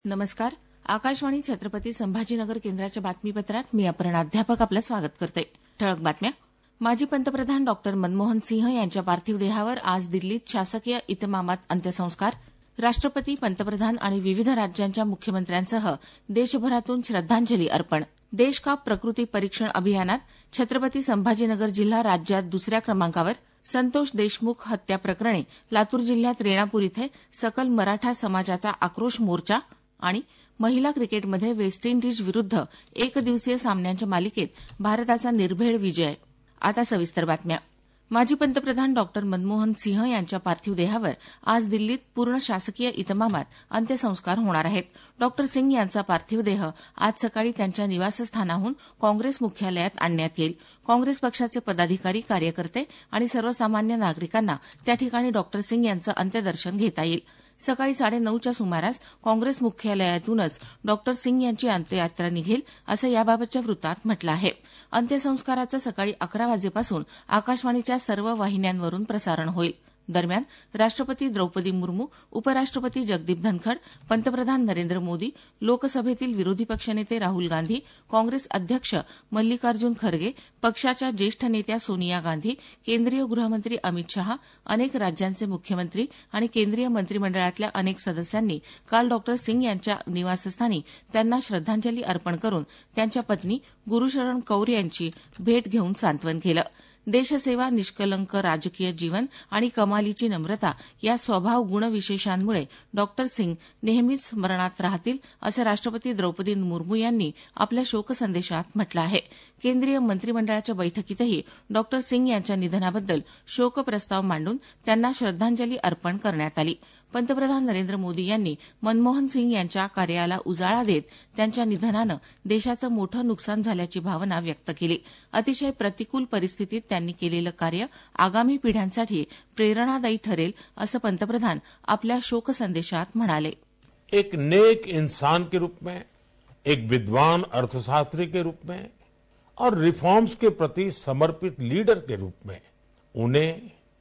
नमस्कार. आकाशवाणी छत्रपती संभाजीनगर केंद्राच्या बातमीपत्रात मी अपर्णा अध्यापक आपलं स्वागत करते. ठळक बातम्या. माजी पंतप्रधान डॉक्टर मनमोहन सिंह यांच्या पार्थिव देहावर आज दिल्लीत शासकीय इतमामात अंत्यसंस्कार. राष्ट्रपती, पंतप्रधान आणि विविध राज्यांच्या मुख्यमंत्र्यांसह देशभरातून श्रद्धांजली अर्पण. देश का प्रकृती परीक्षण अभियानात छत्रपती संभाजीनगर जिल्हा राज्यात दुसऱ्या क्रमांकावर. संतोष देशमुख हत्या प्रकरणी लातूर जिल्ह्यात रेणापूर इथे सकल मराठा समाजाचा आक्रोश मोर्चा. आणि महिला क्रिकेटमध्ये वेस्ट इंडिज विरुद्ध एकदिवसीय सामन्यांच्या मालिकेत भारताचा निर्भेळ विजय. आता सविस्तर बातम्या. माजी पंतप्रधान डॉक्टर मनमोहन सिंह यांच्या पार्थिव देहावर आज दिल्लीत पूर्ण शासकीय इतमामात अंत्यसंस्कार होणार आहेत. डॉक्टर सिंह यांचा पार्थिव देह आज सकाळी त्यांच्या निवासस्थानाहून काँग्रेस मुख्यालयात आणण्यात येईल. काँग्रेस पक्षाचे पदाधिकारी, कार्यकर्ते आणि सर्वसामान्य नागरिकांना त्या ठिकाणी डॉक्टर सिंह यांचं अंत्यदर्शन घेता येईल. सकाळी 9:30च्या सुमारास काँग्रेस मुख्यालयातूनच डॉक्टर सिंह यांची अंत्ययात्रा निघेल, असं याबाबतच्या वृत्तात म्हटलं आहे. अंत्यसंस्काराचं सकाळी 11 वाजेपासून आकाशवाणीच्या सर्व वाहिन्यांवरून प्रसारण होईल. दरम्यान राष्ट्रपती द्रौपदी मुर्मू, उपराष्ट्रपती जगदीप धनखड, पंतप्रधान नरेंद्र मोदी, लोकसभेतील विरोधी पक्षनेते राहुल गांधी, काँग्रेस अध्यक्ष मल्लिकार्जुन खरगे, पक्षाच्या ज्येष्ठ नेत्या सोनिया गांधी, केंद्रीय गृहमंत्री अमित शहा, अनेक राज्यांचे मुख्यमंत्री आणि केंद्रीय मंत्रिमंडळातल्या अनेक सदस्यांनी काल डॉक्टर सिंह यांच्या निवासस्थानी त्यांना श्रद्धांजली अर्पण करून त्यांच्या पत्नी गुरुशरण कौर यांची भेट घेऊन सांत्वन केलं. देशसेवा, निष्कलंक राजकीय जीवन आणि कमालीची नम्रता या स्वभाव गुणविशेषांमुळे डॉक्टर सिंह नेहमीच स्मरणात राहतील, असं राष्ट्रपती द्रौपदी मुर्मू यांनी आपल्या शोकसंदेशात म्हटलं आहे. केंद्रीय मंत्रिमंडळाच्या बैठकीतही डॉक्टर सिंह यांच्या निधनाबद्दल शोकप्रस्ताव मांडून त्यांना श्रद्धांजली अर्पण करण्यात आली. पंतप्रधान नरेंद्र मोदी यांनी मनमोहन सिंह यांच्या कार्याला उजाळा देत त्यांच्या निधनानं देशाचं मोठं नुकसान झाल्याची भावना व्यक्त केली. अतिशय प्रतिकूल परिस्थितीत त्यांनी केलेलं कार्य आगामी पिढ्यांसाठी प्रेरणादायी ठरेल, असं पंतप्रधान आपल्या शोकसंदेशात म्हणाले. एक नेक इंसान के रूप में, एक विद्वान अर्थशास्त्री के रूप में और रिफॉर्म्स के प्रति समर्पित लीडर के रूप में उन्हें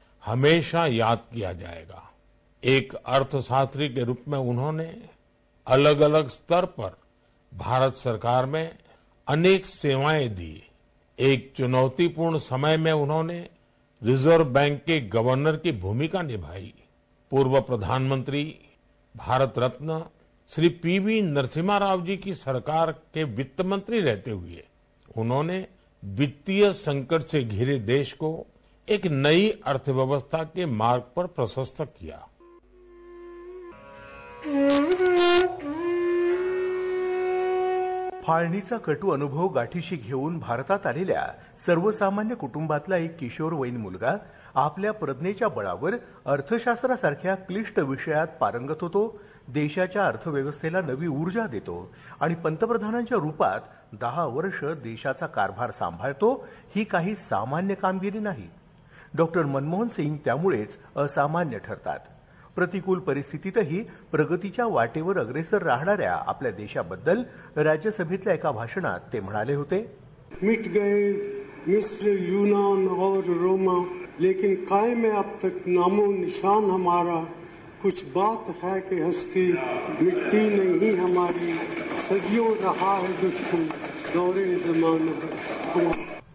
हमेशा याद किया जाएगा. एक अर्थशास्त्री के रूप में उन्होंने अलग अलग स्तर पर भारत सरकार में अनेक सेवाएं दी. एक चुनौतीपूर्ण समय में उन्होंने रिजर्व बैंक के गवर्नर की भूमिका निभाई. पूर्व प्रधानमंत्री, भारत रत्न श्री पीवी नरसिम्हा राव जी की सरकार के वित्त मंत्री रहते हुए उन्होंने वित्तीय संकट से घिरे देश को एक नई अर्थव्यवस्था के मार्ग पर प्रशस्त किया. फाळणीचा कटू अनुभव गाठीशी घेऊन भारतात आलेल्या सर्वसामान्य कुटुंबातला एक किशोरवयीन मुलगा आपल्या प्रज्ञेच्या बळावर अर्थशास्त्रासारख्या क्लिष्ट विषयात पारंगत होतो, देशाच्या अर्थव्यवस्थेला नवी ऊर्जा देतो आणि पंतप्रधानांच्या रूपात 10 वर्ष देशाचा कारभार सांभाळतो. ही काही सामान्य कामगिरी नाही. डॉक्टर मनमोहन सिंग त्यामुळेच असामान्य ठरतात. प्रतिकूल परिस्थितीतही प्रगतीच्या वाटेवर अग्रेसर राहणाऱ्या आपल्या देशाबद्दल राज्यसभेतल्या एका भाषणात ते म्हणाले होते. मिट गए मिस्र, यूनान और रोमा, लेकिन कायम है अब तक नामो निशान हमारा. कुछ बात है कि हस्ती मिटती नहीं हमारी, सदियों रहा है दुश्मन दौरे जमाना.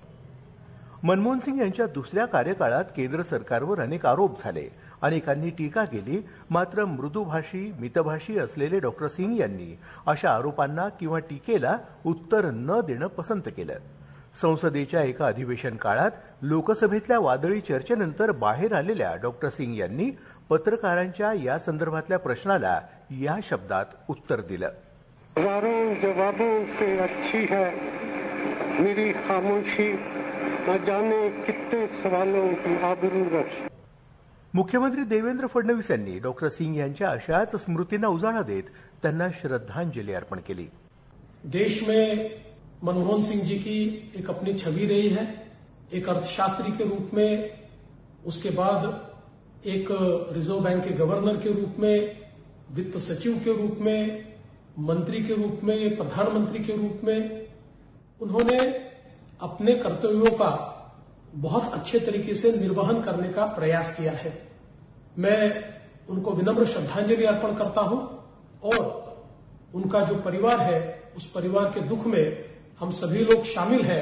मनमोहन सिंग यांच्या दुसऱ्या कार्यकाळात केंद्र सरकारवर अनेक आरोप झाले, अनेकांनी टीका केली. मात्र मृदुभाषी, मितभाषी असलेले डॉक्टर सिंग यांनी अशा आरोपांना किंवा टीकेला उत्तर न देणं पसंत केलं. संसदेच्या एका अधिवेशन काळात लोकसभेतल्या वादळी चर्चेनंतर बाहेर आलेल्या डॉक्टर सिंग यांनी पत्रकारांच्या या संदर्भातल्या प्रश्नाला या शब्दात उत्तर दिलं. हजारों जवाबों से अच्छी है मेरी खामोशी, न जाने कितने सवालों की आबरू रखी. मुख्यमंत्री देवेंद्र फडणवीस यांनी डॉक्टर सिंग यांच्या अशाच स्मृतींना उजाळा देत त्यांना श्रद्धांजली अर्पण केली. देश में मनमोहन सिंह जी की एक अपनी छवि रही है, एक अर्थशास्त्री के रूप में, उसके बाद एक रिजर्व बैंक के गवर्नर के रूप में, वित्त सचिव के रूप में, मंत्री के रूप में, प्रधानमंत्री के रूप में उन्होंने अपने कर्तव्यों का बहुत अच्छे तरीके से निर्वहन करने का प्रयास किया है. मैं उनको विनम्र श्रद्धांजलि अर्पण करता हूं और उनका जो परिवार है उस परिवार के दुख में हम सभी लोग शामिल हैं।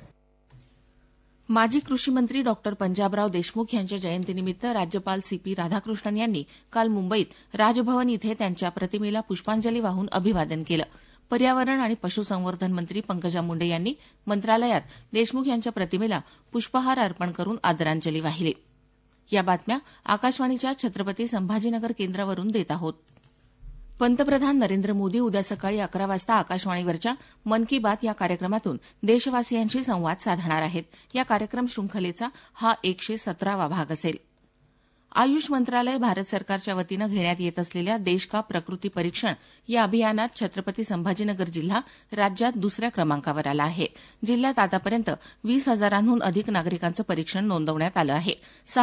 माजी कृषी मंत्री डॉक्टर पंजाबराव देशमुख यांच्या जयंतीनिमित्त राज्यपाल सीपी राधाकृष्णन यांनी काल मुंबईत राजभवन इथे त्यांच्या प्रतिमेला पुष्पांजली वाहून अभिवादन केलं. पर्यावरण आणि पशुसंवर्धन मंत्री पंकजा मुंडे यांनी मंत्रालयात देशमुख यांच्या प्रतिमेला पुष्पहार अर्पण करून आदरांजली वाहिली. या बातम्या आकाशवाणीच्या छत्रपती संभाजीनगर केंद्रावरून देत आहोत. पंतप्रधान नरेंद्र मोदी उद्या सकाळी 11 वाजता आकाशवाणीवरच्या मन की बात या कार्यक्रमातून देशवासियांशी संवाद साधणार आहेत. या कार्यक्रम शृंखलेचा हा 117वा भाग असेल. आयुष मंत्रालय भारत सरकारच्या वतीनं घेण्यात येत असलेल्या देश का प्रकृती परीक्षण या अभियानात छत्रपती संभाजीनगर जिल्हा राज्यात दुसऱ्या क्रमांकावर आला आहे. जिल्ह्यात आतापर्यंत 20,000हून अधिक नागरिकांचं परीक्षण नोंदवण्यात आलं आहे.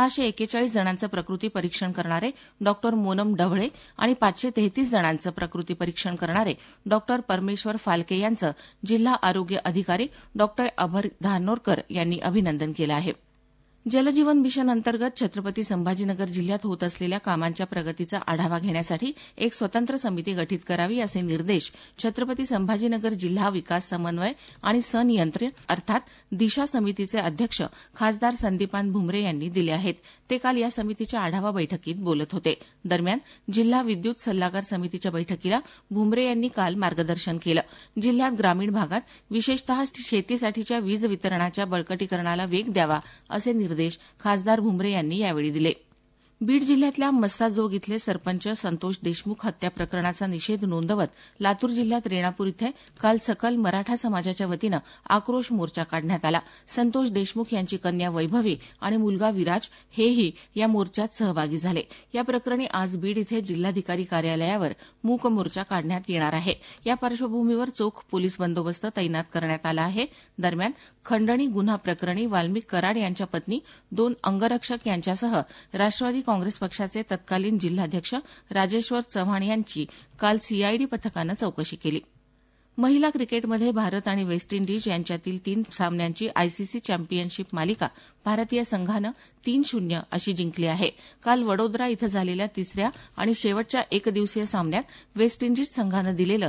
641 जणांचं प्रकृती परीक्षण करणारे डॉक्टर मोनम ढवळे आणि 533 जणांचं प्रकृती परीक्षण करणारे डॉक्टर परमेश्वर फालके यांचं जिल्हा आरोग्य अधिकारी डॉक्टर अभय धानोरकर यांनी अभिनंदन केलं आहे. जलजीवन मिशन अंतर्गत छत्रपती संभाजीनगर जिल्ह्यात होत असलेल्या कामांच्या प्रगतीचा आढावा घेण्यासाठी एक स्वतंत्र समिती गठीत करावी असे निर्देश छत्रपती संभाजीनगर जिल्हा विकास समन्वय आणि संनियंत्रण अर्थात दिशा समितीचे अध्यक्ष खासदार संदीपान भुमरे यांनी दिले आहेत. ते काल या समितीच्या आढावा बैठकीत बोलत होते. दरम्यान जिल्हा विद्युत सल्लागार समितीच्या बैठकीला भुमरे यांनी काल मार्गदर्शन केलं. जिल्ह्यात ग्रामीण भागात विशेषतः शेतीसाठीच्या वीज वितरणाच्या बळकटीकरणाला वेग द्यावा असे निर्देश खासदार भुमरे यांनी यावेळी दिले. बीड जिल्ह्यातल्या मस्साजोग इथले सरपंच संतोष देशमुख हत्या प्रकरणाचा निषेध नोंदवत लातूर जिल्ह्यात रेणापूर इथे काल सकल मराठा समाजाच्या वतीनं आक्रोश मोर्चा काढण्यात आला. संतोष देशमुख यांची कन्या वैभवी आणि मुलगा विराज हेही या मोर्चात सहभागी झाले. या प्रकरणी आज बीड इथे जिल्हाधिकारी कार्यालयावर मूक मोर्चा काढण्यात येणार आहे. या पार्श्वभूमीवर चोख पोलीस बंदोबस्त तैनात करण्यात आला आहे. दरम्यान खंडणी गुन्हा प्रकरणी वाल्मिक कराड यांच्या पत्नी 2 अंगरक्षक यांच्यासह राष्ट्रवादी काँग्रेस पक्षाचे तत्कालीन जिल्हाध्यक्ष राजेश्वर चव्हाण यांची काल सीआयडी पथकानं चौकशी केली. महिला क्रिकेटमध्ये भारत आणि वेस्ट इंडिज यांच्यातील 3 सामन्यांची आयसीसी चॅम्पियनशिप मालिका भारतीय संघानं 3-0 अशी जिंकली आहे. काल वडोदरा इथं झालेल्या तिसऱ्या आणि शेवटच्या एकदिवसीय सामन्यात वेस्ट इंडिज संघानं दिलेलं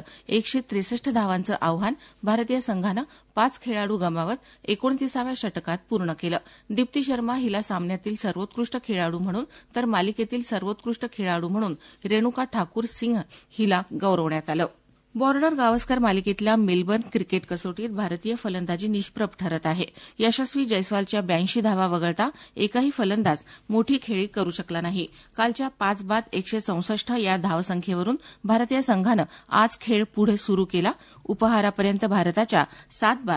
163 धावांचं आव्हान भारतीय संघानं 5 खेळाडू गमावत 29व्या षटकात पूर्ण केलं. दीप्ती शर्मा हिला सामन्यातील सर्वोत्कृष्ट खेळाडू म्हणून तर मालिकेतील सर्वोत्कृष्ट खेळाडू म्हणून रेणुका ठाकूर सिंह हिला गौरवण्यात आलं. बॉर्डर गावस्कर मालिकेतल्या मेलबर्न क्रिकेट कसोटीत भारतीय फलंदाजी निष्प्रभ ठरत आहे. यशस्वी जयस्वालच्या 82 धावा वगळता एकही फलंदाज मोठी खेळी करू शकला नाही. कालच्या 5 बाद 164 या धावसंख्येवरून भारतीय संघानं आज खेळ पुढे सुरू केला. उपहारापर्यंत भारताच्या 7 बाद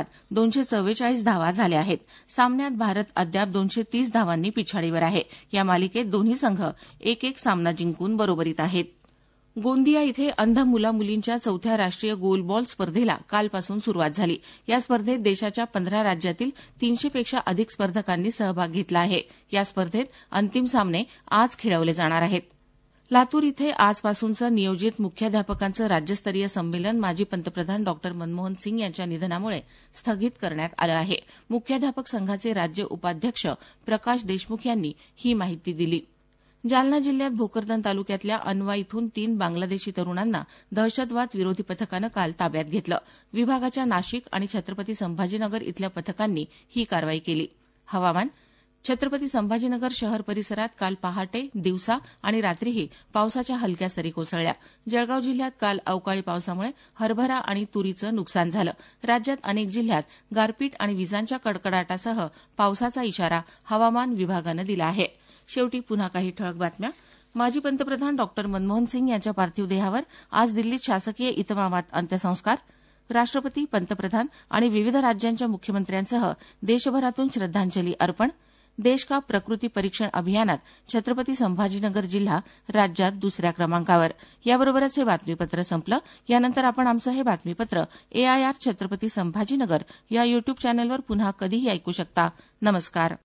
244 धावा झाल्या आहेत. सामन्यात भारत अद्याप 230 धावांनी पिछाडीवर आहे. या मालिकेत दोन्ही संघ 1-1 सामना जिंकून बरोबरीत आहेत. गोंदिया इथे अंध मुला-मुलींच्या 4थ्या राष्ट्रीय गोलबॉल स्पर्धेला कालपासून सुरुवात झाली. या स्पर्धेत देशाच्या 15 राज्यातील 300 पेक्षा अधिक स्पर्धकांनी सहभाग घेतला आहे. या स्पर्धेत अंतिम सामने आज खेळवले जाणार आहेत. लातूर इथे आजपासूनचं नियोजित मुख्याध्यापकांचं राज्यस्तरीय संमेलन माजी पंतप्रधान डॉक्टर मनमोहन सिंग यांच्या निधनामुळे स्थगित करण्यात आलं आहे. मुख्याध्यापक संघाचे राज्य उपाध्यक्ष प्रकाश देशमुख यांनी ही माहिती दिली. जालना जिल्ह्यात भोकरदन तालुक्यातल्या अनवा इथून 3 बांगलादेशी तरुणांना दहशतवाद विरोधी पथकानं काल ताब्यात घेतलं. विभागाच्या नाशिक आणि छत्रपती संभाजीनगर इथल्या पथकांनी ही कारवाई केली. हवामान. छत्रपती संभाजीनगर शहर परिसरात काल पहाटे, दिवसा आणि रात्रीही पावसाच्या हलक्या सरी कोसळल्या. जळगाव जिल्ह्यात काल अवकाळी पावसामुळे हरभरा आणि तुरीचं नुकसान झालं. राज्यात अनेक जिल्ह्यात गारपीट आणि विजांच्या कडकडाटासह पावसाचा इशारा हवामान विभागानं दिला आहे. शेवटी पुन्हा काही ठळक बातम्या. माजी पंतप्रधान डॉक्टर मनमोहन सिंग यांच्या पार्थिव देहावर आज दिल्लीत शासकीय इतमामात अंत्यसंस्कार. राष्ट्रपती, पंतप्रधान आणि विविध राज्यांच्या मुख्यमंत्र्यांसह देशभरातून श्रद्धांजली अर्पण. देश का प्रकृती परीक्षण अभियानात छत्रपती संभाजीनगर जिल्हा राज्यात दुसऱ्या क्रमांकावर. याबरोबरच हे बातमीपत्र संपलं. यानंतर आपण आमचं हे बातमीपत्र AIR छत्रपती संभाजीनगर या युट्यूब चॅनलवर पुन्हा कधीही ऐकू शकता. नमस्कार.